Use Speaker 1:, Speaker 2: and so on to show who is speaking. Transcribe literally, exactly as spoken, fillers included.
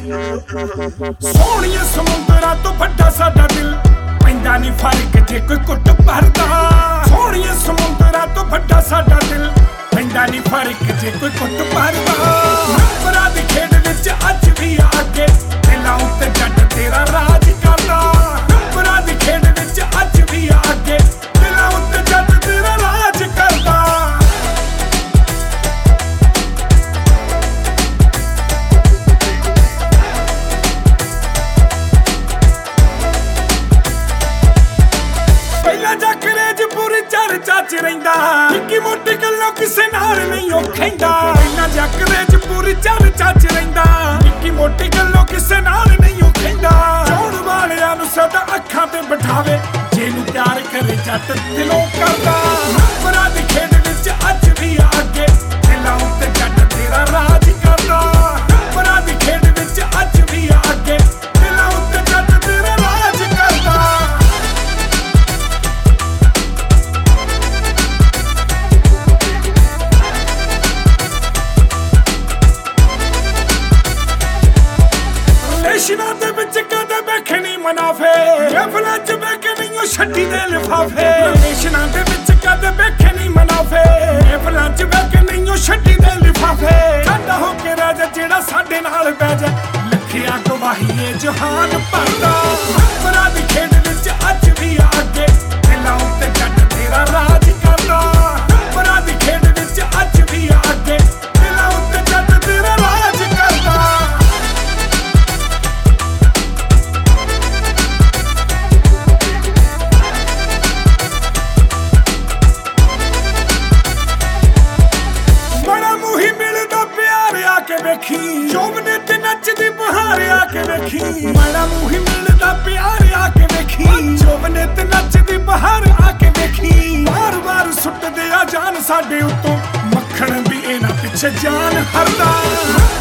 Speaker 1: ਸੋਹਣੀਏ ਸਮੁੰਦਰਾਂ ਤੋਂ ਵੱਡਾ ਸਾਡਾ ਦਿਲ ਪੈਂਦਾ ਨਹੀਂ ਫਰਕ ਜੇ ਕੋਈ ਕੁੱਟ ਭਰਦਾ। ਸੋਹਣੀਏ ਸਮੁੰਦਰਾਂ ਤੋਂ ਵੱਡਾ ਸਾਡਾ ਦਿਲ ਪੈਂਦਾ ਨਹੀਂ ਫਰਕ ਜੇ ਕੋਈ ਕੁੱਟ ਭਰਦਾ। ਨੰਬਰਾਂ ਦੀ ਖੇਡ ਵਿੱਚ ਅੱਜ ਵੀ ਆਗੇ ਦਿਲਾਂ ਉੱਤੇ ਜੱਟ ਤੇਰਾ ਰਾਜ ਕਰਦਾ। ਨੰਬਰਾਂ ਦੀ ਖੇਡ ਵਿੱਚ ਅੱਜ ਵੀ ਆਗੇ ਦਿਲਾਂ ਉੱਤੇ ਜੱਟ ਤੇਰਾ ਰਾਜ ਕਰਦਾ। ਪਹਿਲਾਂ ਜੱਕਰੇ ਚ ਪੂਰੀ ਚਰਚਾ ਚ ਰਹਿੰਦਾ, ਨਿੱਕੀ ਮੋਟੀ ਗੱਲੋਂ ਕਿਸੇ ਨਾਲ ਨਹੀਂ ਉਹ ਖੈਂਦਾ। ਪਹਿਲਾਂ ਜੱਕਰੇ ਚ ਪੂਰੀ ਚਰਚਾ ਚ ਰਹਿੰਦਾ, ਨਿੱਕੀ ਮੋਟੀ ਗੱਲੋਂ ਕਿਸੇ ਨਾਲ ਨਹੀਂ ਉਹ ਖੈਂਦਾ। ਚਾਹੁਣ ਵਾਲਿਆਂ ਨੂੰ ਸਦਾ ਅੱਖਾਂ ਤੇ ਬਿਠਾਵੇ, ਜਿਹਨੂੰ ਪਿਆਰ ਕਰੇ ਜੱਟ ਦਿਲੋਂ ਕਰਦਾ। ਨੰਬਰਾਂ ਦੀ ਖੇਡ ਵਿੱਚ ਅੱਜ ਵੀ ਆਗੇ ਦਿਲਾਂ ਉੱਤੇ ਜੱਟ ਤੇਰਾ ਰਾਜ ਕਰਦਾ। ਨੰਬਰਾਂ ਦੀ ਖੇਡ ਵਿੱਚ ਅੱਜ ਵੀ ਆਗੇ ਦਿਲਾਂ ਉੱਤੇ ਜੱਟ ਤੇਰਾ ਰਾਜ ਕਰਦਾ। ਰਿਲੇਸ਼ਨਾਂ ਦੇ ਵਿੱਚ ਕਦੇ ਵੇਖੇ ਨਹੀਂ ਮੁਨਾਫੇ, ਮਹਿਫਲਾਂ ਚ ਵੇਖੇ ਨਹੀਂ ਉਹ ਛੱਡੀ ਦੇ ਲਿਫਾਫੇ। ਰਿਲੇਸ਼ਨਾਂ ਦੇ ਵਿੱਚ ਕਦੇ ਵੇਖੇ ਨਹੀਂ ਮੁਨਾਫੇ, ਮਹਿਫਲਾਂ ਚ ਵੇਖੇ ਨਹੀਂ ਉਹ ਛੱਡੀ ਦੇ ਲਿਫਾਫੇ। ਸਾਡਾ ਹੋ ਕੇ ਰਾਜਾ ਜਿਹੜਾ ਸਾਡੇ ਨਾਲ ਬਹਿ ਜਾ, ਲੱਖਿਆ ਗਵਾਹੀ ਏ ਜਹਾਨ ਭਰਦਾ। ਨੰਬਰਾਂ ਦੀ ਖੇਡ ਵਿੱਚ ਅੱਜ ਵੀ ਆਗੇ ਦਿਲਾਂ ਉੱਤੇ ਜੱਟ ਤੇਰਾ ਰਾਜ ਕਰਦਾ। ਨੰਬਰਾਂ ਦੀ ਖੇਡ ਵਿੱਚ ਅੱਜ ਵੀ ਆਗੇ ਦਿਲਾਂ ਉੱਤੇ ਜੱਟ ਤੇਰਾ ਰਾਜ ਕਰਦਾ। ਵੇਖੀ ਜੋਬਨੇ ਤੇ ਨੱਚਦੀ ਬਹਾਰ ਆ ਕੇ ਵੇਖੀ, ਮਾੜਾ ਮੂੰਹ ਮਿਲਦਾ ਪਿਆਰ ਆ ਕੇ ਵੇਖੀ। ਜੋਬਨੇ ਤੇ ਨੱਚਦੀ ਬਹਾਰ ਆ ਕੇ ਵੇਖੀ, ਵਾਰ ਵਾਰ ਸੁੱਟਦੇ ਆ ਜਾਨ ਸਾਡੇ ਉੱਤੋਂ, ਮੱਖਣ ਵੀ ਇਹਨਾਂ ਪਿੱਛੇ ਜਾਨ ਹਰਦਾ।